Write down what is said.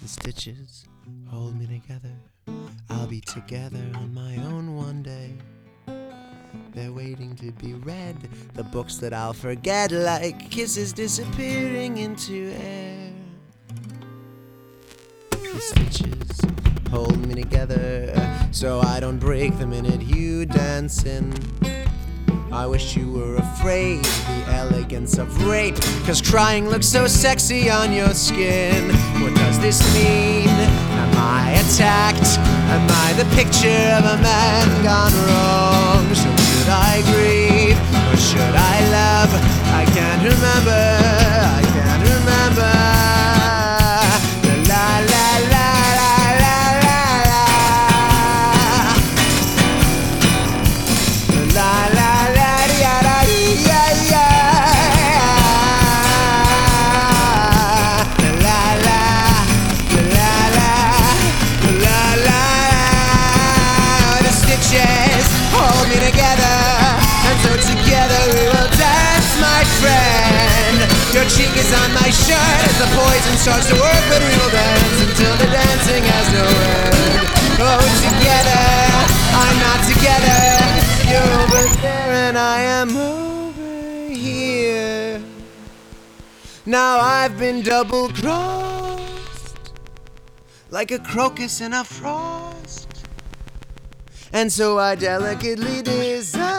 The stitches hold me together. I'll be together on my own one day. They're waiting to be read, the books that I'll forget, like kisses disappearing into air. The stitches hold me together so I don't break the minute you dance in. I wish you were afraid of the elegance of rape, 'cause crying looks so sexy on your skin. What does this mean? Am I attacked? Am I the picture of a man gone wrong? So should I grieve or should I love? I can't remember, I can't remember. La la la la la la la la la. Hold me together, and so together we will dance, my friend. Your cheek is on my shirt as the poison starts to work, but we will dance until the dancing has no end. Oh, together, I'm not together. You're over there and I am over here. Now I've been double-crossed, like a crocus in a frost. And so I delicately design